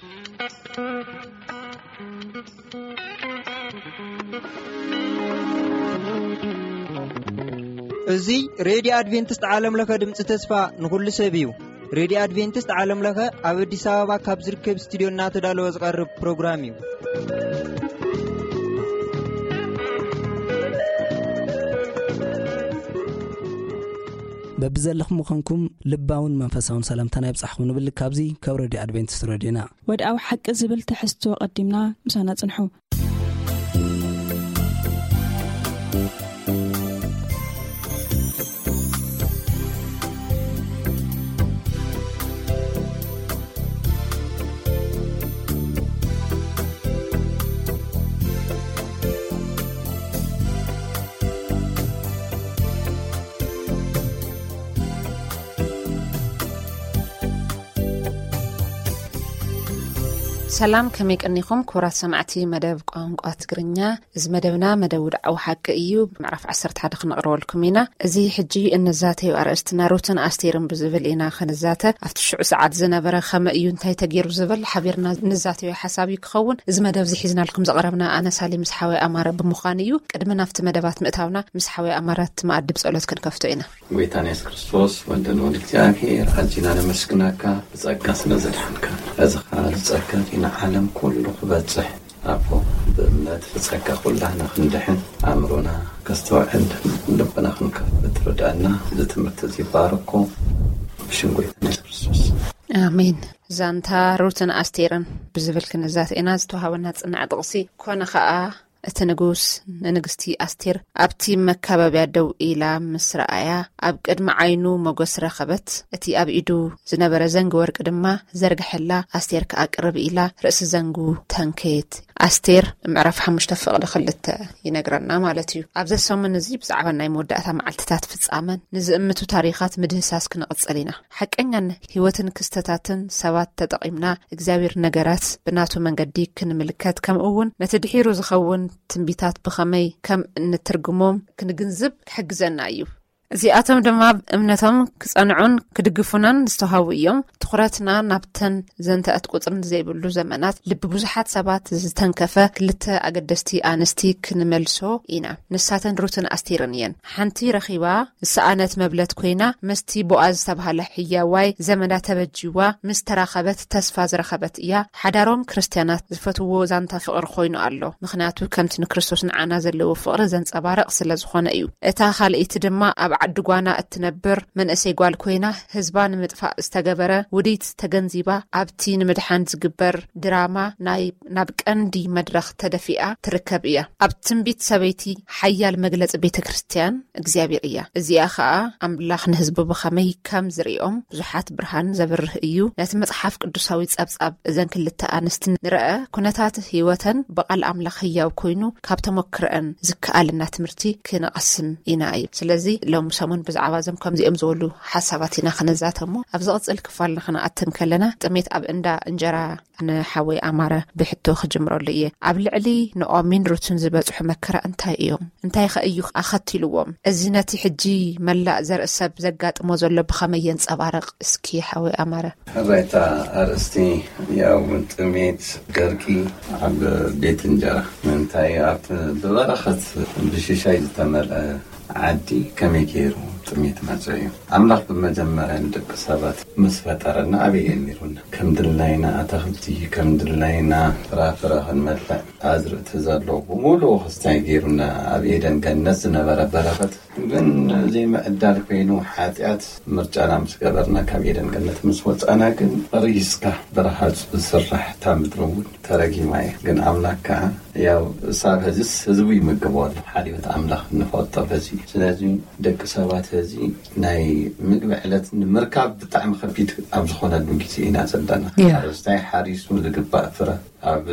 እዚ ሬዲዮ አድቬንቲስት ዓለም ለኸ ድምጽ ተስፋ ንኹሉ ሰብ እዩ። ሬዲዮ አድቬንቲስት ዓለም ለኸ ኣብ አዲስ አበባ ካብ ዝርከብ ስቱዲዮና ተዳለወ ዝቐርብ ፕሮግራም እዩ። በብዘለኹም ምኾንኩም ልባውን መንፈሳውን ሰላምታና ይብጻሕኩም ንብል ካብዚ ካብ ሬዲዮ አድቬንቲስት ሬዲዮና ወድኣዊ ሓቂ ዝብል ትሕዝቶ ቀዲምና ምሳና ጽንሑ። ሰላም ከመይ ቀኒኹም ኩራት ሰማዕቲ መደብ ቋንቋ ትግርኛ እዚ መደብና መደብ ወድዓዊ ሓቂ እዩ ምዕራፍ 11 ክንቕርበልኩም ኢና እዚ ሕጂ እንዛተዩ ኣርእስትና ሩትን ኣስቴርን ብዝብል ኢና ክንዛተ ኣብቲ ሽዑ ሰዓት ዝነበረ ኸመ እዩ እንታይ ተገይሩ ዝብል ሓቢርና ንዛተዩ ሓሳብ ክኸውን እዚ መደብ ዝሒዝናልኩም ዘቕረብና ኣነ ሳሊ ምስሓዊ ኣማረ ብምዃን እዩ ቅድሚ ናፍቲ መደባት ምእታውና ምስሓዊ ኣማረት ማዕዲ ብጸሎት ክንከፍቶ ኢና ጌታና ኢየሱስ ክርስቶስ ወልድን ወልድ እግዚአብሔር አጅና ነመስግናካ ጸጋ ስለዘድሐንካ እዝኻ ጸጋ ዓለም ኩሉ ክበጽሕ አቦ በእምነት ፍጸጋ ኩላህና ክንድሕን አእምሮና ከስተውዕል ልብና ክንከፍት ርዳእና ዝትምህርት ይባርኮ ብሽም ጌታና ኢየሱስ ክርስቶስ አሜን። ዛንታ ሩትን አስቴርን ብዝብል ክንዛት ኢና ዝተዋሃበና ጽናዕ ጥቕሲ ኮነ ኸኣ እቲ ንጉስ ንንግስቲ አስቴር ኣብቲ መካበብያ ደው ኢላ ምስ ረኣያ ኣብ ቅድሚ ዓይኑ ሞገስ ረኸበት። እቲ ኣብ ኢዱ ዝነበረ ዘንጊ ወርቂ ድማ ዘርግሐላ አስቴር ከኣቅርብ ኢላ ርእሲ ዘንጉ ተንከየት። አስቴር ምዕራፍ 5 ፍቕዲ 2 ይነግረና ማለት እዩ። ኣብዚ ሰሙን እዚ ብዛዕባ ናይ መወዳእታ መዓልትታት ፍጻመን ንዝእምቱ ታሪኻት ምድህሳስ ክንቕጽል ኢና። ሓቀኛን ህይወትን ክስተታትን ሰባት ተጠቒምና እግዚአብሔር ነገራት ብናቱ መንገዲ ክንምልከት ከምኡውን ነቲ ድሒሩ ዝኸውን ትንቢታት ብኸመይ ከም እንትርጉሞም ክንግንዝብ ክሕግዘና እዩ። እዚኣቶም ድማ እምነቶም ክጸንዑን ክድግፉናን ዝተዋሃቡ እዮም። ትኹረትና ናብተን ዘንተአት ቁጥርን ዘይብሉ ዘመናት ልቢ ብዙሓት ሰባት ዝተንከፈ ክልተ ኣገደስቲ ኣንስቲ ክንመልሶ ኢና። ንሳተን ሩትን አስቴርን እየን። ሓንቲ ረኺባ ዝሰኣነት መብለት ኮይና ምስቲ ቦኣዝ ዝተባሃለ ሕያዋይ ዘመዳ ተበጂዋ ምስ ተራኸበት ተስፋ ዝረኸበት እያ። ሓዳሮም ክርስቲያናት ዝፈትዎ ዛንታ ፍቕሪ ኮይኑ ኣሎ። ምክንያቱ ከምቲ ንክርስቶስ ንዓና ዘለዎ ፍቕሪ ዘንጸባርቕ ስለ ዝኾነ እዩ። እታ ካልእቲ ድማ ኣብ ዓድጓና እትነብር መንእሰይ ጓል ኮይና ህዝባ ንምጥፋእ ዝተገበረ ውዲት ተገንዚባ ኣብቲ ንምድሓን ዝግበር ድራማ ናብ ቀንዲ መድረኽ ተደፊኣ ትርከብ እያ። ኣብ ትንቢት ሰበይቲ ሓያል መግለጽ ቤተ ክርስቲያን እግዚአብሔር እያ። እዚኣ ከዓ ኣምላኽ ንህዝቡ ብኸመይ ከም ዝሪኦም ብዙሓት ብርሃን ዘብርህ እዩ። ነቲ መጽሓፍ ቅዱሳዊ ጸብጻብ እዘን ክልተ ኣንስቲ ንርአ ኩነታት ህይወተን በቓል ኣምላኽ ህያው ኮይኑ ካብ ተሞክረአን ዝከኣልና ትምህርቲ ክንቐስም ኢና እዩ። ስለዚ ሎም ሰሙን ብዛዕባ ዘም ከምዚኦም ዝበሉ ሓሳባት ኢና ክንዛተሞ ኣብ ዝቕጽል ክፋልና ክንኣትም ከለና ጥሜት ኣብ እንዳ እንጀራ ንሓወይ ኣማረ ብሕቶ ክጅምረሉ እየ። ኣብ ልዕሊ ንኦሚን ሩትን ዝበጽሑ መከራ እንታይ እዮም? እንታይ ኸእዩ ኣኸትልዎም? እዚ ነቲ ሕጂ መላእ ዘርኢ ሰብ ዘጋጥሞ ዘሎ ብኸመይ የንጸባርቕ? እስኪ ሓወይ ኣማረ ራይታ ኣርእስቲ ያው ጥሜት ገርቂ ኣብ ቤት እንጀራ ምንታይ ኣብ ብበረኸት ብሽሻይ ዝተመልአ ዓዲ ከመይ ገይሩ ጥሜት መጽዩ ኣምላኽ ብመጀመርያ ንደቂ ሰባት ምስ ፈጠረና ኣበይ ነይሩና ከም ድላይና ኣታኽልቲ ከም ድላይና ፍራፍረ ክንመልእ ኣዝርእቲ ዘለዎ ሙሉእ ክስታይ ገይሩና ኣብ ኤደን ገነት ዝነበረ በረኸት ግን ዘይምዕዳል ኮይኑ ሓጢኣት ምርጫና ምስ ገበርና ካብ ኤደን ገነት ምስ ወፃና ግን ሪስካ በረሃት ዝስራሕ እታ ምድሪ እውን ተረጊማ እያ። ግን ኣምላኽ ከዓ ያው ሳብ ህዝስ ህዝቡ ይምገበሉ ሓልዮት ኣምላኽ ንፈልጦ በዚ ስለዚ ደቂ ሰባት እዚ ናይ ምግቢ ዕለት ንምርካብ ብጣዕሚ ከቢድ ኣብ ዝኾነሉ ግዜ ኢና ዘለና። ሓረስታይ ሓሪሱ ዝግባእ ፍረ ኣብ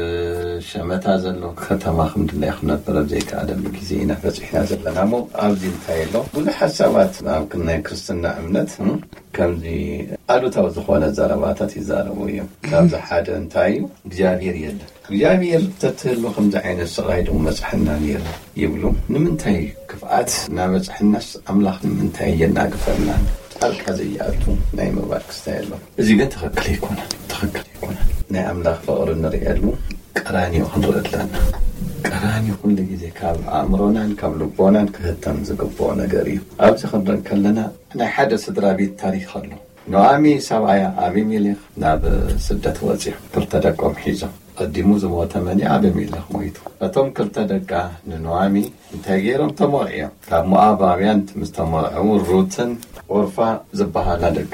ሸመታ ዘሎ ከተማ ከምድላይ ክነብር ዘይከኣለሉ ግዜ ኢና በፂሕና ዘለና እሞ ኣብዚ እንታይ ኣሎ ብዙሓት ሰባት ኣብ ናይ ክርስትና እምነት ከምዚ ኣሉታዊ ዝኾነ ዘረባታት ይዛረቡ እዮም። ካብዚ ሓደ እንታይ እዩ እግዚአብሔር የለን እግዚአብሔር ተትህሉ ከምዚ ዓይነት ስቃይ ደሞ መፅሐና ነይሩ ይብሉ። ንምንታይ ክፍኣት ናበፅሕናስ ኣምላኽ ንምንታይ የናግፈልና ጣልቃ ዘይኣቱ ናይ ምባል ክስታይ ኣሎ። እዚ ግን ትኽክል ይኮነን። نعم لا فقر النريالو قراني خنرأتلنا قراني كل جزء كاب أمرنا كاب لبونا كهتم زقبونا قريب أبز خنرن كلنا أنا حدث درابي التاريخ له نعمي سوايا أبي ميلخ ناب سدة وزيح كرتدقهم حيزة قدموا زمو 8 أبي ميلخ مويتو أتم كرتدقا نعمي تغييرهم تمرعيا كاب مؤابعين مستمرعون روتن غرفة زبها لدك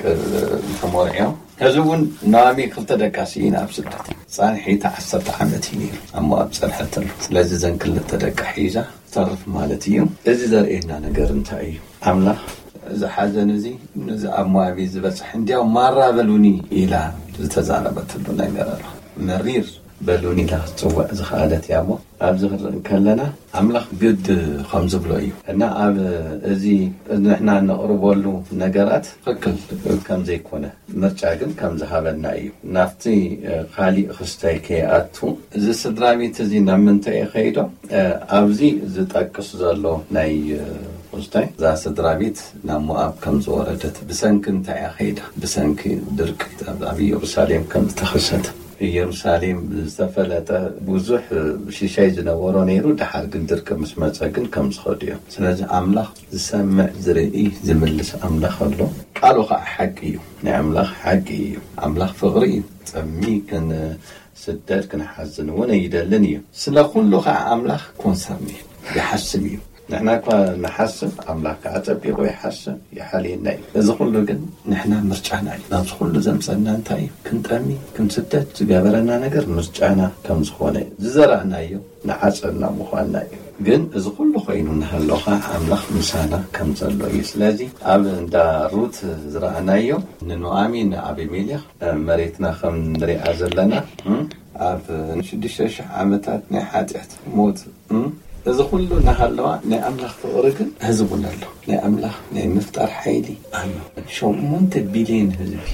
تمرعيا هزون نامي كرتدقا سينا بسدة صانحي تعسرت عمتيني أما أبصر حتى لازم زن كل تدقا حيزة تعرف مالتيهم إذا زرقنا نقر انتاي عمله إذا حزن زي إذا أموابي زبس حندي مرة بلوني إلى تزاربت لنا نقرأ مرير بلوني لا تسوى زخالت يا أبو أبزغر كلنا عملق قد 5 بلوي أنا أب زي نحنا نقرب له نقرات فكل كم زي كونه مرجعكم كم ذهبنا أيه نفتي خالي خستاي كياتو إذا صدرامي تزي نمنتي خيره أبزي إذا تأكس زلوا ناي وستاي ذا صدرابيت نامو أب كم زوردت بسنك انت يا خيدا بسنك درك أبي يروساليم كم تخشت يروساليم زفلت بوزح شيء زنورو نيرو دحال درك مسمصقن كم زخديو سلاذ املاح زسمع زرئي زملس املاح الله قالوا حقيو نعملاح حقيو املاح فقري تمي كن سدد كن حزن وانا يدلني سلا كله املاح كونسامي يحسبي نحنا نحسب أملاك عتبي ويحسب يحالينا إذا كله جن نحنا مرجعنا ناس كله زمسنا نتاي كنت أمي كنت ستة جابرنا نجر مرجعنا كم زخونة زرعنا يو نحسبنا مخوانا جن إذا كله خيننا هاللغة أملاك مسانا كم زلوا يسلازي قبل دا روت زرعنا يو إنه آمين أبي ميليا مريتنا خم نري عزلنا أب نشدش عمتات نحات موت إذا كله نهالوا نأملاخ فورقن هزبنا له نأملاخ نفتر حيلي أنا شو منت بيلين هزبي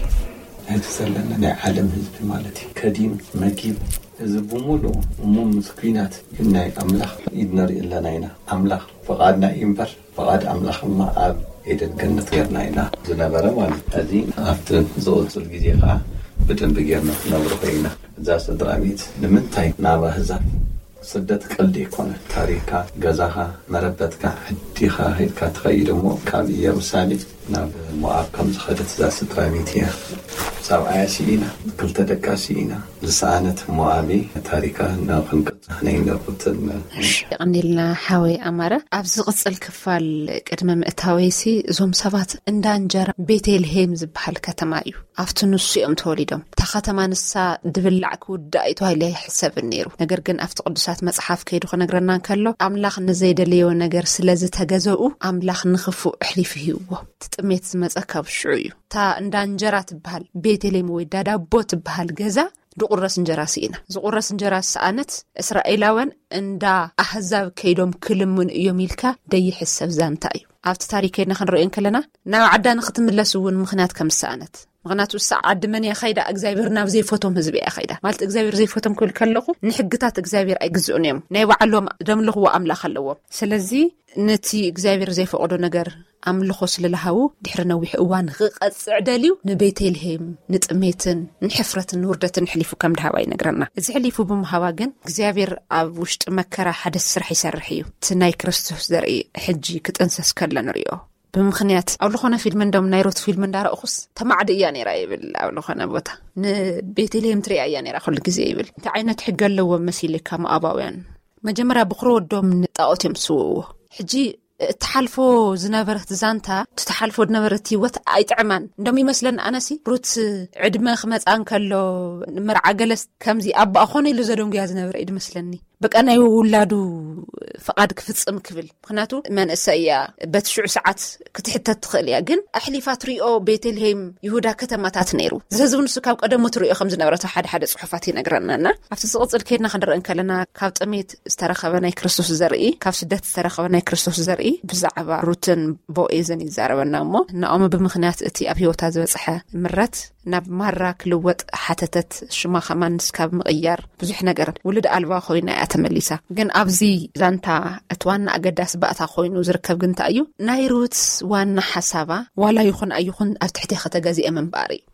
هتسلنا نعلم هزبي مالتي كديم مجيب هزبو مولو ومم مسكينات كنا أملاخ يدنر إلا نينا أملاخ فقادنا إمبر فقاد أملاخ ما أب إذا كنا غيرنا هنا زنابرة وان هذه أفتن زود الجزيرة بدن بجيرنا نبرقينا زاس دراميت لمن تاي نابا هزار سدت قلدي كون تاريخا غزاها مربتك حديها هيك تخيلمو كابي يروسالي ناب مؤاب كم خدت زاس دراميتيا ساو عاشينا كل تدكاسينا لسانة مؤابي تاريخا ناخنق هنين قلتنا يعني لنا حاوي أمارة أبز قصة الكفال قدم مئتاويسي زوم سبات اندان جار بيتي الهيم زبحال كتمايو أفتنو السيوم توليدهم تختما نسا دبلعك ودائتو هاي ليه حساب النيرو نقرقن أفت قدسات مصحاف كيدو خنقرنا كالو أملاخ نزيد ليو نقر سلازة تغزوء أملاخ نخفو إحليفه هو تتميت زمزأكا بشعيو تا اندان جارات بحال بيتي ليموي دادا بوت بحال غزا دقرس انجراسينا زقرس انجراس سانت اسرائيلاوان اندا احزاب كيدوم كلمون يوميلكا دي حساب زانتايو افت تاريخنا خنرؤين كلنا ناو عدا نختملسون مخنات كم سانت مغناتو الساعة من يا خيدا اكزابير ناو زي فوتوم هزبي يا خيدا مالت اكزابير زي فوتوم كل كلخو نحقتات اكزابير ايغزون يم ناي وعلوم دملخو املاخ اللو سلازي نتي اكزابير زي فقدو نجر أملخو سللهاو دحر نويح اوان قصع داليو نبيتي الهيم نطميتن نحفرتن وردتن حليفو كم دهواي نغرنا እዚ حليفو بمحواغن እግዚአብሔር ኣብ ውሽጥ መከራ ሓደ ስራሕ ይሰርሕዩ ትናይ ክርስቶስ ዘርኢ ሕጂ ክጥንሰስ ከለን ሪኦ بمخنيات أول خنا فيلم دم نيروت فيلم دار أخص تمعد يعني رايبل أول خنا بوتا نبيت لهم تري يعني راخل جزيبل تعينت حق له ومسيلك كم أباوين ما جمرة بخرود دم نطاقت يمسوه حجي تحالفو زنابرت زانتا تتحالفو دنابرتي وات ايطعمان ندمي مثلا انسي بروت عدمه خمص انكلو مرع جلس كمزي ابا اخوني لزدوم جاز نبر ايد مثلني بقى انا ولادو فقاد كفصم كبل مخناتو من اسيا بتشع ساعات كتحتت تخل يا جن احليفات ريو بيتلهم يهودا كتماتات نيرو زهزون سكاب قدمو تريو خمس نبرته حد صحفاتي نغرنانا افت صقصل كيدنا خندرن كلنا كاب طميت استرخبنا كريستوس زرئي كاب سدت استرخبنا كريستوس زرئي بزعبا روتن بوئزن يزاربنا مو نقوم بمخنيات اتي ابيوتا زبصحه مرت ناب مره كلوت حتتت شما خمان سكاب مغير بزح نجر ولد البا خوينا اتمليسا جن ابزي زانتا اتوانا اقداس باتا خوينو زركب جنتا ايو نايروت وانا حسابا ولا يخون ايخون افتحتي خطا غازي امن باري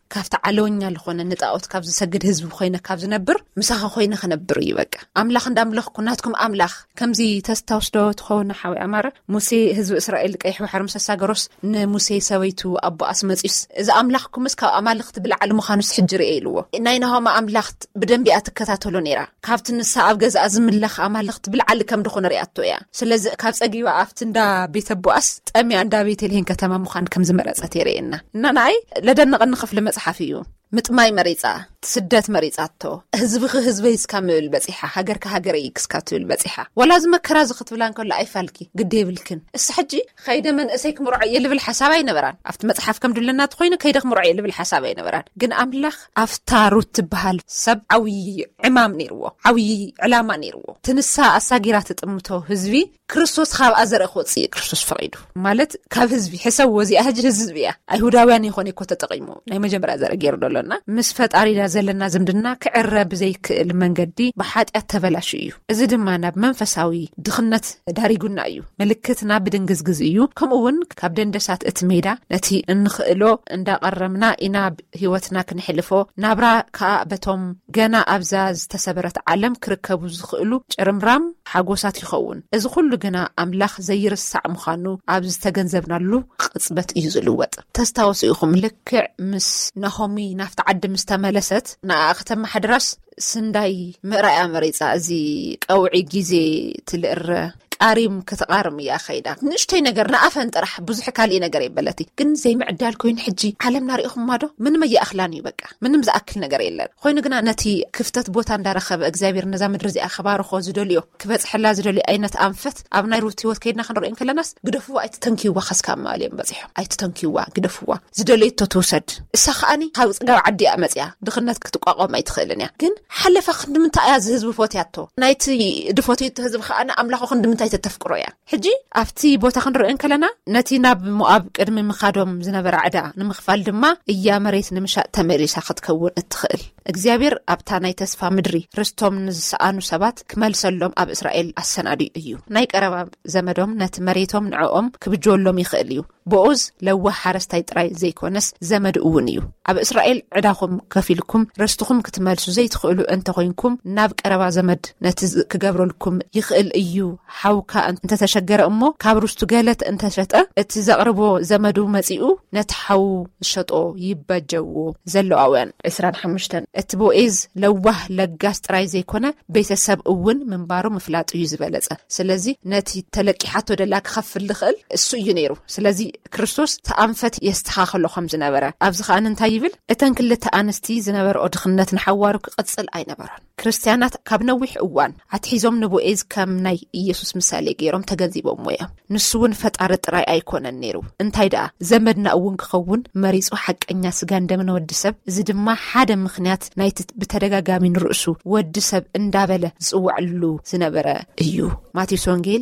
ካብቲ ዓለውኛ ዝኾነ ንጣዖት ካብ ዝሰግድ ህዝቢ ኮይነ ካብ ዝነብር ምሳኻ ኮይነ ክነብር እዩ በቃ ኣምላኽ እንዳምለኽኩ ናትኩም ኣምላኽ ከምዚ ተስታውስዶ ትኾነ ሓዊ ኣማረ ሙሴ ህዝቢ እስራኤል ቀይሕ ባሕሪ ምስ ተሳገሮስ ንሙሴ ሰበይቱ ኣቦ ኣስመጺስ እዚ ኣምላኽኩምስ ካብ ኣማልኽቲ ብልዓሊ ምዃኑስ ሕጂ ርኤ ኢልዎ ናይ ናሆም ኣምላኽት ብደንቢ ኣትከታተሎ ነይራ ካብቲ ንሳ ኣብ ገዛ ዝምለኽ ኣማልኽቲ ብልዓሊ ከም ድኾነ ርያቶ እያ ስለዚ ካብ ጸጊባ ኣፍቲ እንዳ ቤተ ቦኣስ ጠሚያ እንዳ ቤተልሔም ከተማ ምዃን ከም ዝመረጸት የርእየና እና ናይ ለደንቕን ክፍሊ መጽሓፍ እዩ ምጥማይ መሪጻ ትስደት መሪጻቶ ህዝበይ እስካብ ምብል በጺሓ ሃገር ከሃገረይ ክስካብ ትብል በጺሓ ወላ ዝመከራ ዝኽትብላን ከሎ ኣይፋልኪ ግዴ ይብልክን እስ ሕጂ ኸይደ መንእሰይ ክምርዖ የልብል ሓሳብ ኣይነበራን ኣብቲ መጽሓፍ ከም ድለናት ኮይኑ ከይደ ክምርዖ የልብል ሓሳብ ኣይነበራን ግን ኣምላኽ ኣፍታ ሩት ትበሃል ሰብ ዓብዪ ዕማም ነይርዎ ዓብዪ ዕላማ ነይርዎ ትንሳ ኣሳጊራ ትጥምቶ ህዝቢ ክርስቶስ ካብ ኣዘርእ ክወፅእ ክርስቶስ ፈቂዱ ማለት ካብ ህዝቢ ሕሰብ ወዚኣ ሕጂ ህዝቢ እያ ኣይሁዳውያን ይኾነ እኮ ተጠቂሙ ናይ መጀመርያ ዘርኢ ገይሩ ደሎና ምስ ፈጣሪና ዘለና ዝምድና ክዕረብ ዘይክእል መንገዲ ብሓጢያት ተበላሽ እዩ እዚ ድማ ናብ መንፈሳዊ ድኽነት ዳሪጉና እዩ ምልክትና ብድንግዝግዝ እዩ ከምኡውን ካብ ደንደሳት እቲ ሜዳ ነቲ እንኽእሎ እንዳቀረምና ኢና ህይወትና ክንሕልፎ ናብራ ከዓ በቶም ገና ኣብዛ ዝተሰበረት ዓለም ክርከቡ ዝኽእሉ ጭርምራም ሓጎሳት ይኸውን እዚ ኩሉ ግና ኣምላኽ ዘይርሳዕ ምዃኑ ኣብ ዝተገንዘብናሉ ቅጽበት እዩ ዝልወጥ ተስታውሱ ኢኹም ልክዕ ምስ ናሆሚ ናፍቲ ዓዲ ምስ ተመለሰት ንኣኸተማ ሓድራስ ስንዳይ ምርኣያ መሪጻ እዚ ቀውዒ ግዜ ትልእረ ቃሪም ከተቃርም እያ ኸይዳ ንእሽተይ ነገር ንኣፈን ጥራሕ ብዙሕ ካልእ ነገር የበለቲ ግን ዘይምዕዳል ኮይኑ ሕጂ ዓለምና ሪኢኹም ማዶ ምንም የኣኽላን እዩ በቃ ምንም ዝኣክል ነገር የለን ኮይኑ ግና ነቲ ክፍተት ቦታ እንዳረኸበ እግዚአብሔር ነዛ ምድሪ እዚኣ ከባርኾ ዝደልዮ ክበጽሕላ ዝደልዮ ዓይነት ኣንፈት ኣብ ናይ ሩት ህይወት ከይድና ክንሪኦም ከለናስ ግደፍዋ ኣይትተንኪዋ ኸስካብ ማልዮም በፂሖም ኣይትተንኪዋ ግደፍዋ ዝደልዮ ትውሰድ እሳ ኸኣኒ ካብ ጽጋብ ዓዲ እያ መጽያ ድኽነት ክትቋቋም ኣይትኽእልን እያ ግን ሓለፋ ክንድምንታይ እያ ዝህዝቢ ፎትያቶ ናይቲ ድፎትዩ ህዝቢ ኸኣኒ ኣምላኽ ክንድምንታይ ተፍቅሮ እያ ሕጂ ኣብቲ ቦታ ክንሪኦም ከለና ነቲ ናብ ሞኣብ ቅድሚ ምኻዶም ዝነበረ ዕዳ ንምኽፋል ድማ እያ መሬት ንምሻጥ ተመሪሳ ክትከውን እትኽእል እግዚአብሔር ኣብታ ናይ ተስፋ ምድሪ ርስቶም ንዝሰኣኑ ሰባት ክመልሰሎም ኣብ እስራኤል ኣሰናድዩ እዩ ናይ ቀረባ ዘመዶም ነቲ መሬቶም ንዕኦም ክብጅወሎም ይኽእል እዩ ቦኡዝ ለዋህ ሓረስታይ ጥራይ ዘይኮነስ ዘመድ እውን እዩ ኣብ እስራኤል ዕዳኹም ከፊልኩም ርስትኹም ክትመልሱ ዘይትኽእሉ እንተኮይንኩም ናብ ቀረባ ዘመድ ነቲ ክገብረልኩም ይኽእል እዩ ሓውካ እንተተሸገረ እሞ ካብ ርስቱ ገለት እንተሸጠ እቲ ዘቕርቦ ዘመዱ መጺኡ ነቲ ሓው ዝሸጦ ይበጀዎ ዘለዋውያን 25 እቲ ቦኤዝ ለዋህ ለጋስ ጥራይ ዘይኮነ ቤተሰብ እውን ምንባሩ ምፍላጥ እዩ ዝበለጸ ስለዚ ነቲ ተለቂሓቶ ደላ ክኸፍል ልኽእል እሱ እዩ ነይሩ ስለዚ ክርስቶስ ተኣንፈት የስተኻኸሎ ከም ዝነበረ ኣብዚ ኸኣ እንታይ ይብል እተን ክልተ ኣንስቲ ዝነበረ ድኽነት ንሓዋሩ ክቕጽል ኣይነበራን ክርስቲያናት ካብ ነዊሕ እዋን ኣትሒዞም ንቦኤዝ ከም ናይ ኢየሱስ ምሳሌ ገይሮም ተገንዚቦም እዮም ንሱ እውን ፈጣሪ ጥራይ ኣይኮነን ነይሩ እንታይ ደኣ ዘመድና እውን ክኸውን መሪጹ ሓቀኛ ስጋን ደምን ወዲ ሰብ እዚ ድማ ሓደ ምኽንያት ናይቲ ብተደጋጋሚ ንርእሱ ወዲ ሰብ እንዳበለ ዝጽዋዕሉ ዝነበረ እዩ ማቴዎስ ወንጌል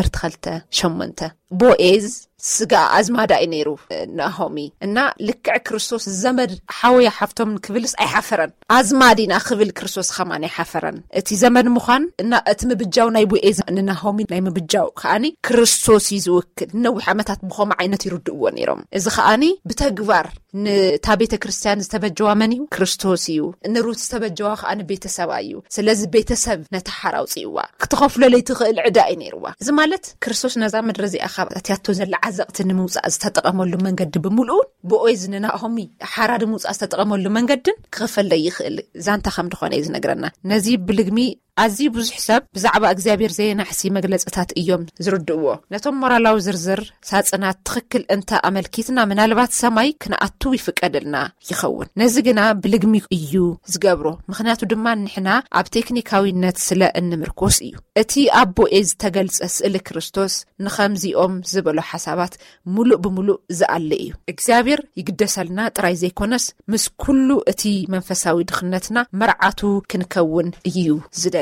12:8 ቦኤዝ ስጋ ኣዝማዳ ነይሩ ናሆሚ እና ልክዕ ክርስቶስ ዘመድ ሓውያ ሓፍቶም ክብልስ ኣይሓፈረን ኣዝማዲና ክብል ክርስቶስ ኸማን ኣይሓፈረን እቲ ዘመድ ምዃን እና እቲ ምብጃው ናይ ቦኤዝ ንናሆሚ ናይ ምብጃው ከኣኒ ክርስቶስ እዩ ዝውክል ነዊሕ ዓመታት ብኸም ዓይነት ይርድእዎ ነይሮም እዚ ከኣኒ ብተግባር ንታ ቤተ ክርስቲያን ዝተበጀዋ መን እዩ ክርስቶስ እዩ ንሩት ዝተበጀዋ ከኣኒ ቤተሰብ እዩ ስለዚ ቤተሰብ ነታ ሓራውፂዋ ክትኸፍሎ ለይትኽእል ዕዳ እዩ ነይርዋ እዚ ማለት ክርስቶስ ነዛ ምድሪ እዚኣ ካብ ኣትያቶ ዘላ ዓዘቕቲ ንምውፃእ ዝተጠቐመሉ መንገዲ ብምሉኡን ቦኤዝ ንናሆሚ ሓራድ ምውፃእ ዝተጠቐመሉ መንገድን ክኸፈል ይኽእል ዛንታ ከም ድኾነ እዩ ዝነግረና ነዚ ብልግሚ ኣዝዩ ብዙሕ ሰብ ብዛዕባ እግዚአብሔር ዘየናሕሲ መግለጽታት እዮም ዝርድእዎ ነቶም ሞራላዊ ዝርዝር ሳጽናት ትኽክል እንተ ኣመልኪትና ምናልባት ሰማይ ክንኣቱ ይፍቀድልና ይኸውን ነዚ ግና ብልግሚ እዩ ዝገብሮ ምኽንያቱ ድማ ንሕና ኣብ ቴክኒካዊነት ስለ እንምርኮስ እዩ እቲ ኣብ ቦኤዝ ተገልጸ ስእሊ ክርስቶስ ንኸምዚኦም ዝበሎ ሓሳባት ሙሉእ ብምሉእ ዝኣለ እዩ እግዚአብሔር ይግደሰልና ጥራይ ዘይኮነስ ምስ ኩሉ እቲ መንፈሳዊ ድኽነትና መርዓቱ ክንከውን እዩ ዝደሊ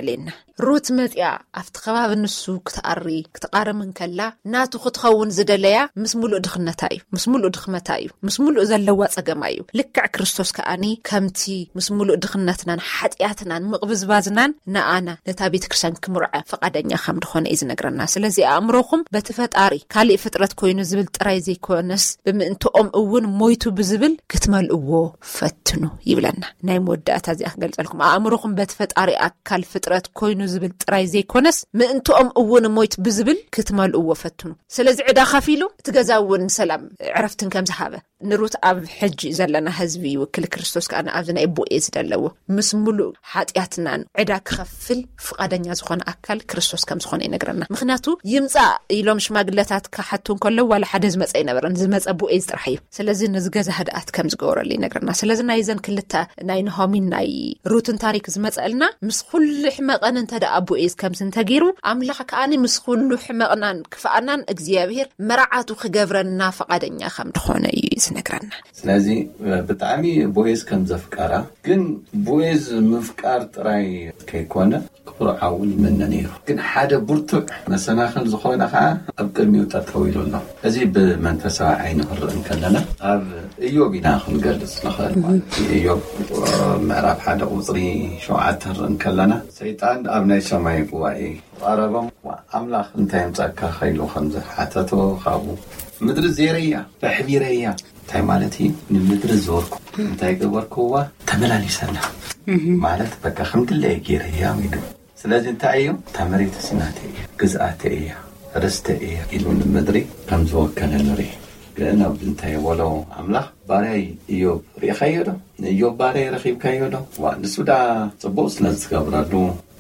ይደለየና ሩት መጥያ ኣብቲ ከባቢ ንሱ ክትቃርምን ከላ ናቱ ክትኸውን ዝደለያ ምስ ሙሉእ ድኽነታ እዩ ምስ ሙሉእ ድኽመታ እዩ ምስ ሙሉእ ዘለዋ ፀገማ እዩ ልክዕ ክርስቶስ ከኣኒ ከምቲ ምስ ሙሉእ ድኽነትናን ሓጢያትናን ምቕብዝባዝናን ንኣና ነታ ቤተ ክርስቲያን ክምርዐ ፈቃደኛ ከም ድኾነ እዩ ዝነግረና ስለዚ ኣእምሮኹም በቲ ፈጣሪ ካሊእ ፍጥረት ኮይኑ ዝብል ጥራይ ዘይኮነስ ብምእንትኦም እውን ሞይቱ ብዝብል ክትመልእዎ ፈትኑ ይብለና ናይ መወዳእታ እዚኣ ክገልጸልኩም ኣእምሮኹም በቲ ፈጣሪ ኣካል ፍጥረት ኮይኑ ዝብል ጥራይ ዘይኮነስ ምእንትኦም እውን ሞይቱ ብዝብል ክትመልእዎ ፈትኑ ስለዚ ዕዳ ከፊሉ ትገዛውን ሰላም ዕረፍትን ከም ዝሃበ ንሩት ኣብ ሕጂ ዘለና ህዝቢ ይውክል ክርስቶስ ከኣነ ኣብዚ ናይ ቦኤዝ ደለዎ ምስ ሙሉእ ሓጢያትናን ዕዳ ክኸፍል ፍቃደኛ ዝኾነ ኣካል ክርስቶስ ከም ዝኾነ ይነግረና ምክንያቱ ይምፃእ ኢሎም ሽማግለታት ካሓቱን ከለው ዋላ ሓደ ዝመፀ ይነበረን ዝመፀ ቦኤዝ ጥራሕ እዩ ስለዚ ንዝገዛ ህድኣት ከም ዝገበረሉ ይነግረና ስለዚ ናይ ዘን ክልተ ናይ ነሆሚን ናይ ሩትን ታሪክ ዝመፀልና ምስ ኩሉ ሕመቐን እንተደኣ ቦኤዝ ከምዚ እንተገይሩ ኣምላኽ ከኣኒ ምስ ኩሉ ሕመቕናን ክፍኣናን እግዚኣብሔር መርዓቱ ክገብረና ፈቃደኛ ከም ድኾነ እዩ ዝነግረና ስለዚ ብጣዕሚ ቦኤዝ ከም ዘፍቀራ ግን ቦኤዝ ምፍቃር ጥራይ ከይኮነ ክብርዓውን ይመነ ነይሩ ግን ሓደ ብርቱዕ መሰናኽል ዝኾነ ከዓ ኣብ ቅድሚኡ ጠጠው ኢሉ ኣሎ እዚ ብመንፈሳዊ ዓይኒ ክንርኢ ከለና ኣብ ኢዮብ ኢና ክንገልጽ ንኽእል ማለት ኢዮብ ምዕራፍ 1 ቁፅሪ 7 ንርኢ ከለና ሰይጣን ኣብ ናይ ሰማይ ጉባኤ ቀረቦም ኣምላኽ እንታይ ምጻካ ኸይሉ ከም ዝሓተቶ ካብኡ ምድሪ ዘረያ በሕቢረያ እንታይ ማለት እዩ ንምድሪ ዝወርኩ እንታይ ገበርኩዋ ተመላሊሰና ማለት በቃ ከምድለይ ገይረያ ሚዱ ስለዚ እንታይ እዩ ተመሬት ስናተ ግዝኣተ እያ ርስተ እያ ኢሉ ንምድሪ ከም ዝወከለ ንርኢ ግን ኣብ እንታይ ወሎ ኣምላኽ ባርያይ ኢዮብ ሪእኻዮ ዶ ኢዮብ ባርያይ ረኺብካዮ ዶ ንሱዳ ጽቡቕ ስለዝትገብረሉ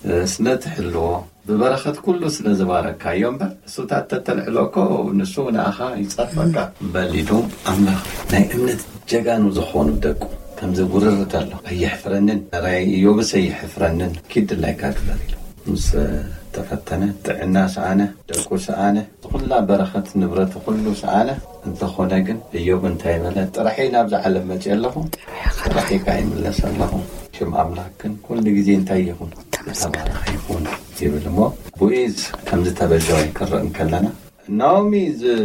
ስለትሕልዎ ብበረኸት ኩሉ ስለዝባረካዮ እምበር እሱታት ተተልዕሎኮ ንሱ ንኣኻ ይጸፈካ በሊዱ ኣምላኽ ናይ እምነት ጀጋኑ ዝኾኑ ደቁ ከምዚ ውርርት ኣሎ ኣይሕፍረንን ራይ ኢዮብስ ኣይሕፍረንን ኪድላይ ካግበር ኢሉ ምስ ተፈተነ ጥዕና ሰኣነ ደቁ ሰኣነ ኩላ በረኸት ንብረት ኩሉ ሰኣነ እንተኾነ ግን ኢዮብ እንታይ በለ ጥራሕይ ናብዚ ዓለም መፅእ ኣለኹ ጥራሕይ ከዓ ይምለስ ኣለኹ ሽም ኣምላኽ ግን ኩሉ ግዜ እንታይ ይኹን ተባረኸ ይኹን ይብል እሞ ቦኤዝ ከምዚ ተበጃዊ ክርእ ከለና ናኦሚ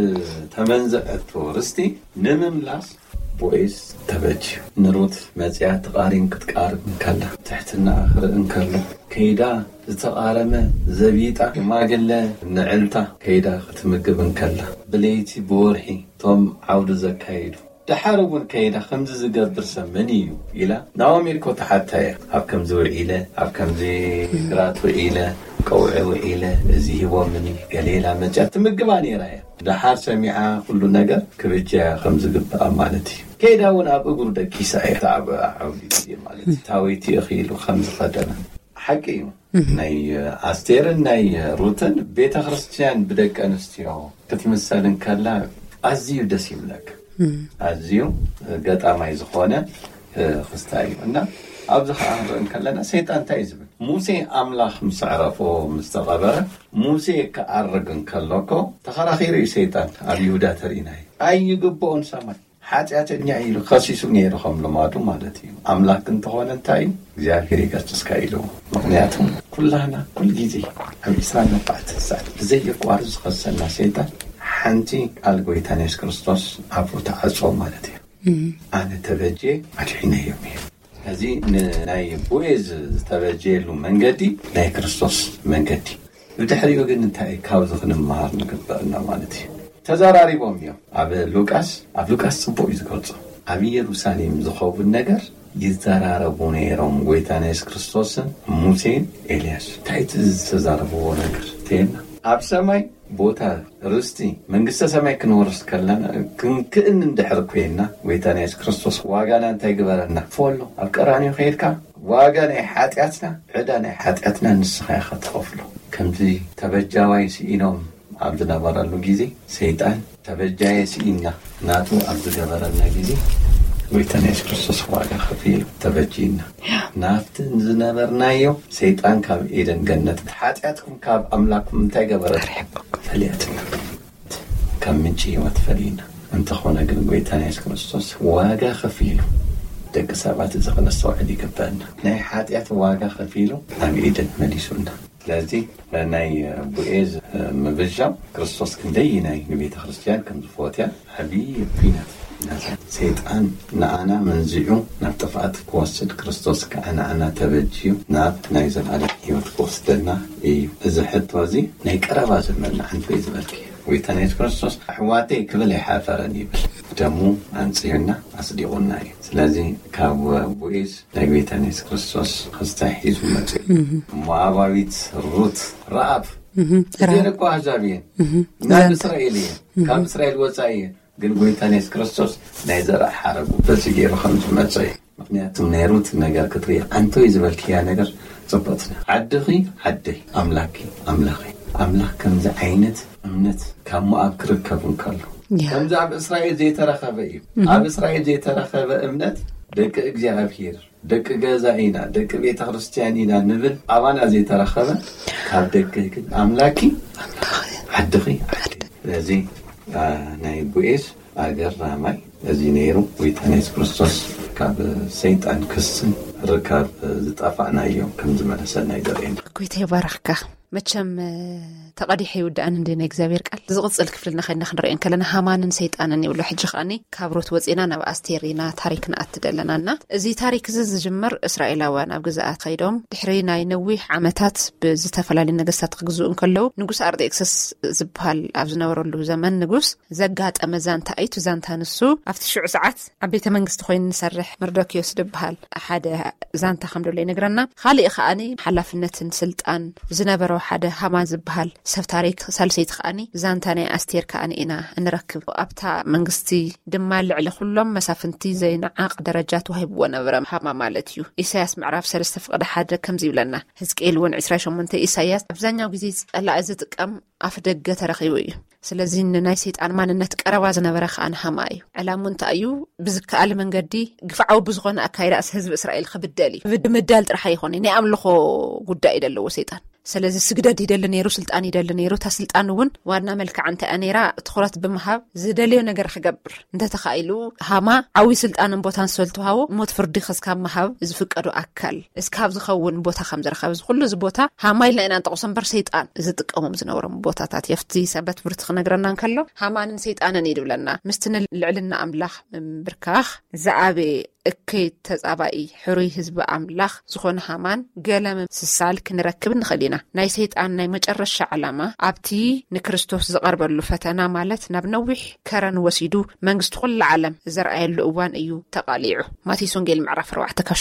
ዝተመንዘዐቶ ርስቲ ንምምላስ ቦኤዝ ተበጅዩ ንሩት መፅያ ተቃሪን ክትቃርብ ከላ ትሕትና ክርኢ ከሎ ከይዳ ዝተቃረመ ዘቢጣ ማገለ ንዕልታ ከይዳ ክትምግብ ከላ ብለይቲ ብወርሒ ቶም ዓውዱ ዘካይዱ ድሓር እውን ከይዳ ከምዚ ዝገብር ሰብ መን እዩ ኢላ ናኦሚ ልኮ ተሓታየ ኣብ ከምዚ ውዒለ ኣብ ከምዚ ግራት ውዒለ ቀውዒ ውዒለ እዚ ሂቦምኒ ገሌላ መፅያ ትምግባ ነይራ እያ ድሓር ሰሚዓ ኩሉ ነገር ክብጃያ ከም ዝግብኣ ማለት እዩ ከይዳ እውን ኣብ እግሩ ደቂሳ እያ ኣብ ዓውዲ ማለት ታወይቲ እኺሉ ከም ዝኸደነ ሓቂ እዩ ናይ ኣስቴርን ናይ ሩትን ቤተ ክርስቲያን ብደቂ ኣንስትዮ ክትምሰልን ከላ ኣዝዩ ደስ ይብለክ ኣዝዩ ገጣማይ ዝኾነ ክስታይ እዩ እና ኣብዚ ከዓ ንርኢ ከለና ሰይጣን እንታይ ዝብል ሙሴ ኣምላኽ ምስ ዕረፎ ምስ ተቐበረ ሙሴ ክዓርግ ከለኮ ተኸራኺሩ እዩ ሰይጣን ኣብ ይሁዳ ተሪእና ኣይግብኦን ሰማይ ሓጢአተኛ ኢሉ ከሲሱ ነይሩ ከም ልማዱ ማለት እዩ ኣምላኽ እንተኾነ እንታይ እዩ እግዚኣብሔር ይገስጽካ ኢሉ ምክንያቱም ኩላና ኩል ጊዜ ኣብ 24 ሰዓት ብዘይቋርጥ ዝኸሰልና ሰይጣን ሓንቲ ቃል ጎይታ ኢየሱስ ክርስቶስ ኣብ ተዓጾ ማለት እዩ ኣነ ተበጀ ኣድሒነዮም እዩ እዚ ናይ ቦኤዝ ዝተበጀሉ መንገዲ ናይ ክርስቶስ መንገዲ ብድሕሪኡ ግን እንታይ ካብዚ ክንመሃር ንግበአና ማለት እዩ ተዘራሪቦም እዮም ኣብ ሉቃስ ጽቡቕ እዩ ዝገልጾ ኣብ ኢየሩሳሌም ዝኸውን ነገር ይዘራረቡ ነይሮም ጎይታ ኢየሱስ ክርስቶስን ሙሴን ኤልያስ እንታይ ተዛረብዎ ነገር ተና ኣብ ሰማይ ቦታ ርስቲ መንግስተ ሰማይ ክንወርስ ከለና ክንክእን እንድሕር ኮይና ጎይታ ኢየሱስ ክርስቶስ ዋጋና እንታይ ግበረና ፎሎ ኣብ ቀራንዮ ከይድካ ዋጋ ናይ ሓጢአትና ዕዳ ናይ ሓጢአትና ንስኻ ኢኻ ትኸፍሎ ከምዚ ተበጃዋይ ሲኢኖም ኣብ ዝነበረሉ ጊዜ ሰይጣን ተበጃየ ሲኢና ናቱ ኣብ ዝገበረና ጊዜ ጎይታ ኢየሱስ ክርስቶስ ዋጋ ከፊሉ ተበጂና ናፍቲ ዝነበርናዮ ሰይጣን ካብ ኤደን ገነት ሓጢአትኩም ካብ ኣምላክኩም እንታይ ገበረ ፈሊያትና ካብ ምንጪ ህይወት ፈሊና እንተኾነ ግን ጎይታ ኢየሱስ ክርስቶስ ዋጋ ከፊሉ ደቂ ሰባት ዝኽነስተውዕል ይግበአና ናይ ሓጢአት ዋጋ ከፊሉ ኣብ ኢድን መሊሱና ስለዚ ናይ ቦዔዝ ምብዣው ክርስቶስ ክንደይ ናይ ንቤተ ክርስቲያን ከም ዝፈወትያ ዓብዪ ኩናት ሰይጣን ንኣና መንዚዑ ናብ ጥፍኣት ክወስድ ክርስቶስ ከዓ ንኣና ተበጅዩ ናብ ናይ ዘለኣለም ሂወት ክወስደና እዩ እዚ ሕቶ እዚ ናይ ቀረባ ዘመና ሓንቲ ዝበልክ ጎይታ ኢየሱስ ክርስቶስ ኣሕዋተይ ክብል ኣይሓፈረን ይብል ደሙ ኣንጽዮና ኣስዲቁና እዩ ስለዚ ካብ ቦዔዝ ናይ ጎይታ ኢየሱስ ክርስቶስ ክስታይ ሒዙ መጽ ሞዓባዊት ሩት ረአብ እዚንኳ ኣሕዛብየን ናብ እስራኤል እየን ካብ እስራኤል ወፃኢ እየን ግን ጎይታ ኢየሱስ ክርስቶስ ናይ ዘርአ ሓረጉ በዚ ገይሩ ከም ዝመጽ እዩ ምክንያቱም ናይ ሩት ነገር ክትሪኢ ኣንቶይ ዝበልክያ ነገር ጽቡቕትና ዓድኺ ዓደይ ኣምላኪ ኣምላኺ ኣምላኽ ከምዚ ዓይነት እምነት ካብ ሞዓብ ክርከብ እንከሎ ከምዚ ኣብ እስራኤል ዘይተረኸበ እዩ ኣብ እስራኤል ዘይተረኸበ እምነት ደቂ እግዚኣብሔር ደቂ ገዛ ኢና ደቂ ቤተ ክርስቲያን ኢና ንብል ኣባና ዘይተረኸበ ካብ ደቂ ግን ኣምላኪ ዓድኺ ዓደይ ስለዚ ናይ ቦዔዝ ኣገራማይ እዚ ነይሩ ጎይታ ኢየሱስ ክርስቶስ ካብ ሰይጣን ክስን ርካብ ዝጠፋእናዮ ከም ዝመለሰና ይደርየና ጎይታ ይባርኽካ መቸም ተቐዲሐ ይውዳእን እንደ ናይ እግዚአብሔር ቃል ዝቕጽል ክፍልና ኸይና ክንርአን ከለና ሃማንን ሰይጣንን ይብሉ ሕጂ ኸኣኒ ካብ ሩት ወፂና ናብ ኣስቴር ኢና ታሪክና ኣትደለናና እዚ ታሪክ እዚ ዝጅመር እስራኤላውያን ኣብ ግዛኣት ኸይዶም ድሕሪ ናይ ነዊሕ ዓመታት ብዝተፈላለዩ ነገስታት ክግዝኡ እንከለዉ ንጉስ ኣርጤክስስ ዝበሃል ኣብ ዝነበረሉ ዘመን ንጉስ ዘጋጠመ ዛንታ እዩ ዛንታ ንሱ ኣብቲ ሽዑ ሰዓት ኣብ ቤተ መንግስቲ ኮይኑ ንሰርሕ መርዶክዮስ ዝበሃል ሓደ ዛንታ ከም ደሎ ይነግረና ካልእ ኸኣኒ ሓላፍነትን ስልጣን ዝነበረ ሓደ ሃማን ዝበሃል ሰብ ታሪክ ሳልሰይቲ ኸኣኒ ዛንታ ናይ ኣስቴር ከኣኒ ኢና እንረክብ ኣብታ መንግስቲ ድማ ልዕሊ ኩሎም መሳፍንቲ ዘይነዓቕ ደረጃት ወሂብዎ ነበረ ሃማ ማለት እዩ ኢሳያስ ምዕራፍ 3 ፍቅዲ 1 ከምዚ ይብለና ሕዝቅኤል 28 ኢሳያስ አብዛኛው ጊዜ ጸላእ ዝጥቀም ኣፍ ደገ ተረኺቡ እዩ ስለዚ ናይ ሰይጣን ማንነት ቀረባ ዝነበረ ኸኣኒ ሃማ እዩ ዕላሙ እንታይ እዩ ብዝከኣል መንገዲ ግፍዓዊ ብዝኾነ ኣካይዳስ ህዝቢ እስራኤል ክብደል እዩ ብድምዳል ጥራሕ ይኾነ ናይ ኣምልኾ ጉዳይ ይደለዎ ሰይጣን ስለዚ ስግደት ይደል ነይሩ ስልጣን ይደል ነይሩ ታ ስልጣን እውን ዋና መልክዕ እንተ ነይራ ትኹረት ብምሃብ ዝደልዮ ነገር ክገብር እንተተኻኢሉ ሃማ ዓዊ ስልጣንን ቦታን ሰልተዋዎ ሞት ፍርዲ ክስካብ መሃብ ዝፍቀዱ ኣካል እስካብ ዝኸውን ቦታ ከም ዝረኸብ ዝኩሉ እዚ ቦታ ሃማ ኢልና ኢና ንጠቕሶ እምበር ሰይጣን ዝጥቀሞም ዝነበሮም ቦታታት የፍቲ ሰንበት ብርት ክነግረና እንከሎ ሃማንን ሰይጣንን ይድብለና ምስትን ልዕልና ኣምላኽ ምብርካኽ ዝዓበ እከይ ተጻባኢ ሕሩይ ህዝቢ ኣምላኽ ዝኾነ ሃማን ገለም ስሳል ክንረክብ ንኽእሊና ናይ ሰይጣን ናይ መጨረሻ ዓላማ ኣብቲ ንክርስቶስ ዝቐርበሉ ፈተና ማለት ናብ ነዊሕ ከረን ወሲዱ መንግስቲ ኩሉ ዓለም ዘርኣየሉ እዋን እዩ ተቃሊዑ ማቴዎስ ወንጌል ምዕራፍ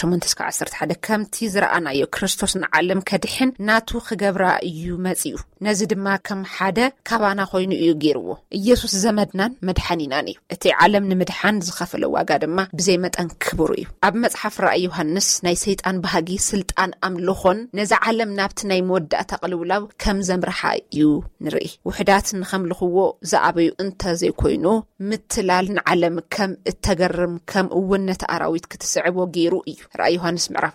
4:8-11 ከምቲ ዝረኣናዮ ክርስቶስ ንዓለም ከድሕን ናቱ ክገብራ እዩ መጺኡ ነዚ ድማ ከም ሓደ ካባና ኮይኑ እዩ ገይርዎ ኢየሱስ ዘመድናን መድሓኒናን እዩ እቲ ዓለም ንምድሓን ዝኸፈለ ዋጋ ድማ ብዘይ መጠን ክቡር እዩ ኣብ መጽሓፍ ራእይ ዮሐንስ ናይ ሰይጣን ባህጊ ስልጣን ኣምልኾን ነዚ ዓለም ናብቲ ናይ መወዳእታ ቅልውላው ከም ዘምርሓ እዩ ንርኢ ውሕዳት ንኸምልኽዎ ዝኣበዩ እንተ ዘይኮይኑ ምትላል ንዓለም ከም እተገርም ከም እውነት ኣራዊት ክትስዕቦ ገይሩ እዩ ራእይ ዮሐንስ ምዕራፍ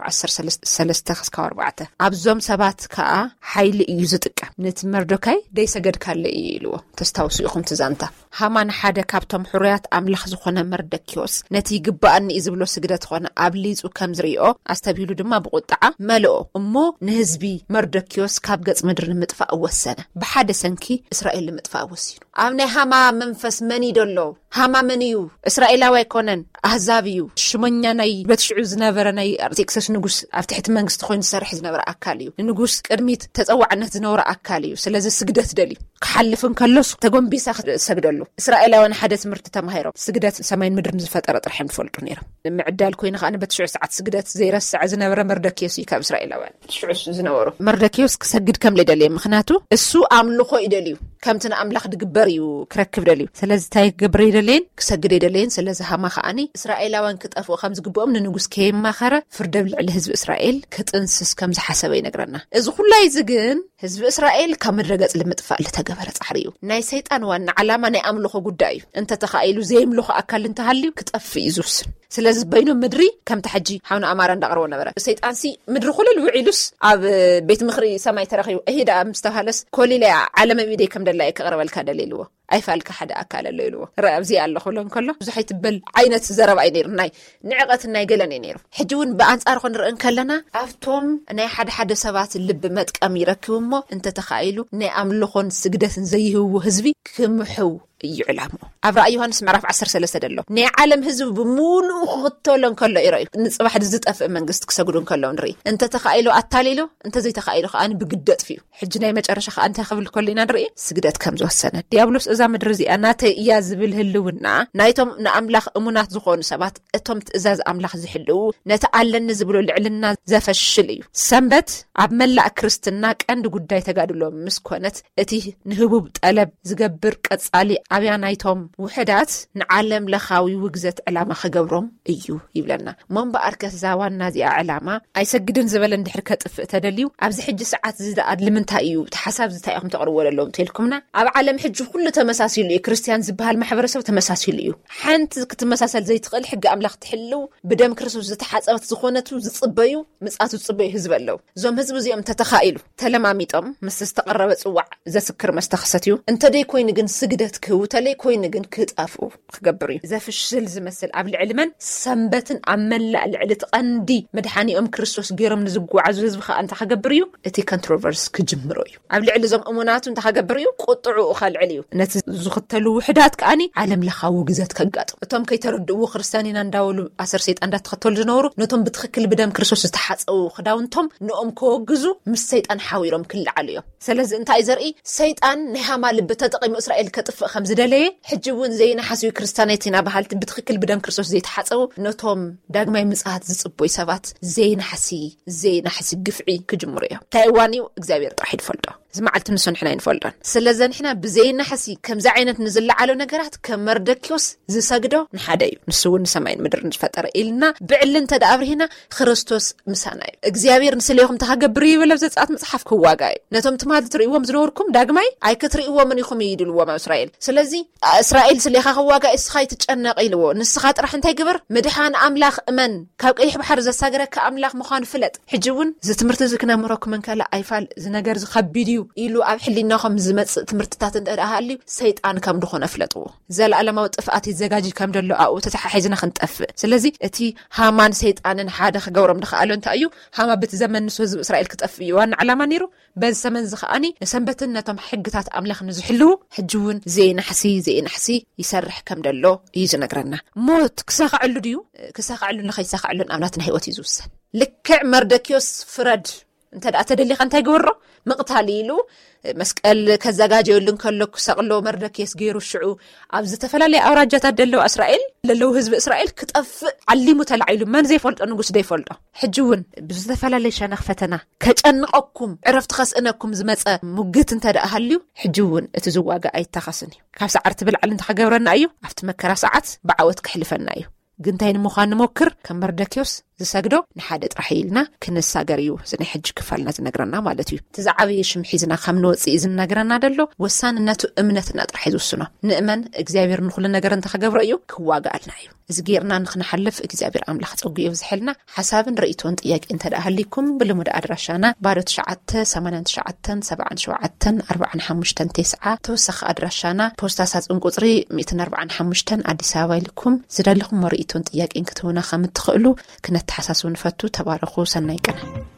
10:3-4 ኣብዞም ሰባት ከዓ ሓይሊ እዩ ዝጥቀም ነቲ መርዶካይ ደይሰገድካለ እዩ ኢልዎ ተስታውሱ ኢኹም ትዛንታ ሃማን ሓደ ካብቶም ሕሩያት ኣምላኽ ዝኾነ መርዶክዮስ ነቲ ይግባአኒ ዝብሎ ስግደት ኾነ ኣብ ሊጹ ከም ዝሪኦ ኣስተቢሉ ድማ ብቁጣዓ መልኦ እሞ ንህዝቢ መርዶክዮስ ካብ ገጽ ምድሪ ንምጥፋእ ወሰነ ብሓደ ሰንኪ እስራኤል ንምጥፋእ ወሲኑ ኣብ ናይ ሃማ መንፈስ መን ይደሎ ሃማ መን እዩ እስራኤላዊ ኣይኮነን ኣህዛብ እዩ ሽመኛ ናይ በትሽዑ ዝነበረ ናይ ኣርጤክስስ ንጉስ ኣብ ትሕቲ መንግስቲ ኮይኑ ዝሰርሕ ዝነበረ ኣካል እዩ ንጉስ ቅድሚት ተጸዋዕነት ዝነበረ ኣካል እዩ ስለዚ ስግደት ደልዩ ክሓልፍን ከሎስ ተጎንቢሳ ሰግደሉ እስራኤላውያን ሓደ ትምህርቲ ተማሂሮም ስግደት ሰማይን ምድርን ዝፈጠረ ጥርሕም ትፈልጡ ነይሮም ምዕዳል ኮይኑ ኸኣነ በትሽዑ ሰዓት ስግደት ዘይረስዕ ዝነበረ መርዶክዮስ እዩ ካብ እስራኤላውያን ትሽዑ ዝነበሩ መርዶክዮስ ክሰግድ ከም ለደልየ ምክንያቱ እሱ ኣምልኾ ይደልዩ ከምቲ ንኣምላኽ ድግበር እዩ ክረክብ ደልዩ ስለዚ እንታይ ክገብር ይደልየን ክሰግድ ይደልየን ስለዚ ሃማ ኸኣኒ እስራኤላውያን ክጠፍኡ ከም ዝግብኦም ንንጉስ ከይማኸረ ፍርደ ልዕሊ ህዝቢ እስራኤል ክጥንስስ ከም ዝሓሰበ ይነግረና እዚ ኩላይ እዚ ግን ህዝቢ እስራኤል ካብ ምድረ ገጽ ልምጥፋእ ዝተገበረ ጻዕሪ እዩ ናይ ሰይጣን ዋና ዓላማ ናይ ኣምልኾ ጉዳይ እዩ እንተ ተኻኢሉ ዘይምልኾ ኣካል እንተሃልዩ ክጠፍእ እዩ ዝውስን ስለዚ በይኑ ምድሪ ከም ተሐጂ ሓውና ኣማራ እንዳቀርቦ ነበረ ሰይጣንሲ ምድሪ ኩሉ ውዒሉስ ኣብ ቤት ምኽሪ ሰማይ ተረኺቡ እሄዳ ምስተሃለስ ኮሊላ ዓለም ቢዴ ከም ደላይ ከቅርበልካ ደለይልዎ ኣይፋልካ ሓደ ኣካል ኣሎ ኢልዎ ረአብዚ ኣሎ ኩሎም ከሎ ብዙሕ ይትበል ዓይነት ዘረባይ ነይሩ ናይ ንዕቀት ናይ ገለን ነይሩ ሕጂ እውን በአንጻር ክንርአን ከለና ኣፍቶም ናይ ሓደ ሰባት ልብ መጥቀም ይረክብ እሞ እንተ ተኻኢሉ ናይ ኣምልኾን ስግደትን ዘይህቡ ህዝቢ ክምሕው ይዕላሙ ኣብ ራእይ ዮሐንስ ምዕራፍ 13 ደሎ ናይ ዓለም ህዝብ ብሙሉእ ክኽተሎን ከሎ ይረአዩ ንጽባሕ ዝጠፍእ መንግስት ክሰግዱን ከሎ ንርኢ እንተ ተኻኢሉ ኣታሊሉ እንተ ዘይተኻኢሉ ከኣኒ ብግደት ፊዩ ሕጂ ናይ መጨረሻ ከኣ እንተ ክብል ከሎና ንርኢ ስግደት ከም ዝወሰነ ዲያብሎስ እዛ ምድሪ እዚኣ ናተይ እያ ዝብል ህልውና ናይቶም ንኣምላኽ እሙናት ዝኾኑ ሰባት እቶም ትእዛዝ ኣምላኽ ዝሕልው ነቲ ኣለኒ ዝብሎ ልዕልና ዘፈሽል እዩ ሰንበት ኣብ መላእ ክርስትና ቀንዲ ጉዳይ ተጋድሎ ምስ ኮነት እቲ ንህቡብ ጠለብ ዝገብር ቀጻሊ ኣብያናይቶም ውሕዳት ንዓለም ለኻዊ ውግዘት ዕላማ ክገብሮም እዩ ይብለና መንበኣር ከዛ ዋና እዚኣ ዕላማ ኣይሰግድን ዝበለ እንድሕር ከጥፍእ ተደልዩ ኣብዚ ሕጂ ሰዓት ዝደኣድ ልምንታይ እዩ ተሓሳብ ዝታይ ኢኹም ተቕርብዎ ዘለዎም ተልኩምና ኣብ ዓለም ሕጂ ኩሉ ተመሳሲሉ እዩ ክርስቲያን ዝበሃል ማሕበረሰብ ተመሳሲሉ እዩ ሓንቲ ክትመሳሰል ዘይትኽእል ሕጊ ኣምላኽ ትሕልው ብደም ክርስቶስ ዝተሓፀበት ዝኾነቱ ዝጽበዩ ምጻቱ ዝጽበዩ ህዝብ ኣለው እዞም ህዝብ እዚኦም ተተኻኢሉ ተለማሚጦም ምስ ዝተቐረበ ጽዋዕ ዘስክር መስተኸሰትዩ እንተ ደይ ኮይኑ ግን ስግደት ተለይ ኮይኑ ግን ክጣፉ ክገብር እዩ ዘፍሽል ዝመስል ኣብ ልዕሊ መን ሰንበትን ኣብ መላእ ልዕሊ ቀንዲ መድሓኒኦም ክርስቶስ ገይሮም ንዝጓዓዙ ህዝቢ ከዓ እንታ ክገብር እዩ እቲ ኮንትሮቨርስ ክጅምሮ እዩ ኣብ ልዕሊ ዞም እሙናቱ እንታ ክገብር እዩ ቁጥዑ ኸልዕል እዩ ነቲ ዝኽተሉ ውሕዳት ከኣኒ ዓለም ለኻዊ ግዘት ከጋጥም እቶም ከይተረድእዎ ክርስቲያኒና እንዳወሉ ኣሰር ሰይጣን እንዳተኸተሉ ዝነበሩ ነቶም ብትኽክል ብደም ክርስቶስ ዝተሓፀው ክዳውንቶም ንኦም ከወግዙ ምስ ሰይጣን ሓዊሮም ክልዓሉ እዮም ስለዚ እንታይ ዘርኢ ሰይጣን ናይ ሃማ ልቢ ተጠቂሙ እስራኤል ከጥፍእ ከም ዝደለየ ሕጂ እውን ዘይናሓስዩ ክርስቲያናይትና ባህልቲ ብትኽክል ብደም ክርስቶስ ዘይተሓፀው ነቶም ዳግማይ ምጽኣት ዝጽበዩ ሰባት ዘይናሕሲ ግፍዒ ክጅምሩ እዮም እንታይ እዋን እዩ እግዚአብሔር ጥራሕ ይፈልጦ ዝመዓልቲ ንስንሕና ይንፈልጦን ስለዚ ንሕና ብዘይናሕሲ ከምዚ ዓይነት ንዝለዓሉ ነገራት ከም መርደኪዮስ ዝሰግዶ ንሓደ እዩ ንሱ እውን ሰማይን ምድርን ዝፈጠረ ኢልና ብዕልን ተዳብርሂና ክርስቶስ ምሳና እዩ እግዚአብሔር ንስለይኹም ተኸገብር ይብል ኣብ ዘጸአት መጽሓፍ ክዋጋ እዩ ነቶም ትማል ትርእይዎም ዝነበርኩም ዳግማይ ኣይክትርእይዎም ኢኹም ይድልዎም ኣብ እስራኤል ስለዚ እስራኤል ስለኻ ክዋጋ እስኻ ይትጨነቕ ኢልዎ ንስኻ ጥራሕ እንታይ ግብር ምድሓን ኣምላኽ እመን ካብ ቀይሕ ባሕር ዘሳገረካ ኣምላኽ ምዃኑ ፍለጥ ሕጂ እውን ዝትምህርቲ ዝክነምረኩም እንከላ ኣይፋል ዝነገር ዝኸቢድ እዩ ኢሉ ኣብ ሕሊናኹም ዝመጽእ ትምህርትታት እንደሃልዩ ሰይጣን ከም ድኾነ ፍለጥዎ ዘለዓለማዊ ጥፍኣት ይዘጋጅ ከም ደሎ ኣኡ ተተሓሒዝና ክንጠፍእ ስለዚ እቲ ሃማን ሰይጣንን ሓደ ክገብሮም ድኽኣሉ እንታይ እዩ ሃማ በቲ ዘመን ንሱ ህዝቢ እስራኤል ክጠፍእ እዩ ዋና ዓላማ ነይሩ በዚ ዘመን ዝኸኣኒ ንሰንበትን ነቶም ሕግታት ኣምላኽ ንዝሕልው ሕጂ እውን ዘይናሕሲ ይሰርሕ ከም ደሎ እዩ ዝነግረና ሞት ክሳኻዕሉ ድዩ ክሳኻዕሉ ንኸይሳኻዕሉን ኣብናትና ህይወት እዩ ዝውሰን ልክዕ መርደኪዮስ ፍረድ እንተ ደኣ ተደሊኻ እንታይ ገበሮ ምቕታል ኢሉ መስቀል ከዘጋጀየሉን ከሎ ክሰቕሎ መርደኪዮስ ገይሩ ሽዑ ኣብ ዝተፈላለዩ ኣውራጃታት ደለው እስራኤል ለለው ህዝቢ እስራኤል ክጠፍእ ዓሊሙ ተላዒሉ መን ዘይፈልጦ ንጉስ ዘይፈልጦ ሕጂ እውን ብዝተፈላለየ ሸነኽ ፈተና ከጨንቐኩም ዕረፍቲ ከስእነኩም ዝመፀ ሙግት እንተ ደኣ ሃልዩ ሕጂ እውን እቲ ዝዋጋ ኣይተኸስን እዩ ካብ ሰዓርቲ ብልዓል እንተ ክገብረና እዩ ኣብቲ መከራ ሰዓት ብዓወት ክሕልፈና እዩ ግንታይ ንምዃን ንሞክር ከም መርደኪዮስ ዝሰግዶ ንሓደ ጥራሕ ኢልና ክንሳገር እዩ ዝናይ ሕጂ ክፋልና ዝነግረና ማለት እዩ ትዛዓበየ ሽምሒዝና ከም ንወፅእ ዝነግረና ደሎ ወሳንነቱ እምነትና ጥራሕ ይውስኖ ንእመን እግዚአብሔር ንኹሉ ነገር እንተኸገብሮ እዩ ክዋጋኣልና እዩ እዚ ጌርና ንኽንሓልፍ እግዚአብሔር ኣምላኽ ፀጉዩ ዝሕልና ሓሳብን ርእይቶን ጥያቄ እንተዳሃሊኩም ብልሙድ ኣድራሻና ባዶ 9897745 ተወሳኺ ኣድራሻና ፖስታ ሳጥን ቁፅሪ 145 ኣዲስ ኣበባ ኢልኩም ዝደልኹም ርእይቶን ጥያቄን ክትውና ከም እትኽእሉ ተሓሳስቡ ንፈቱ ተባረኹ ሰናይ ቀን